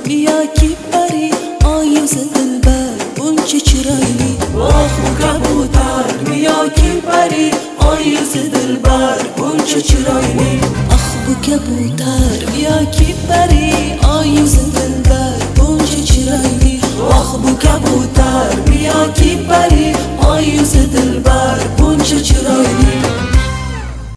بیا کی بری آیوز دلبر buncha chiroyli voh bu kabutar بیا کی بری آیوز دلبر buncha chiroyli ah bu kabutar بیا کی بری آیوز دلبر buncha chiroyli voh bu kabutar بیا کی بری آیوز دلبر buncha chiroyli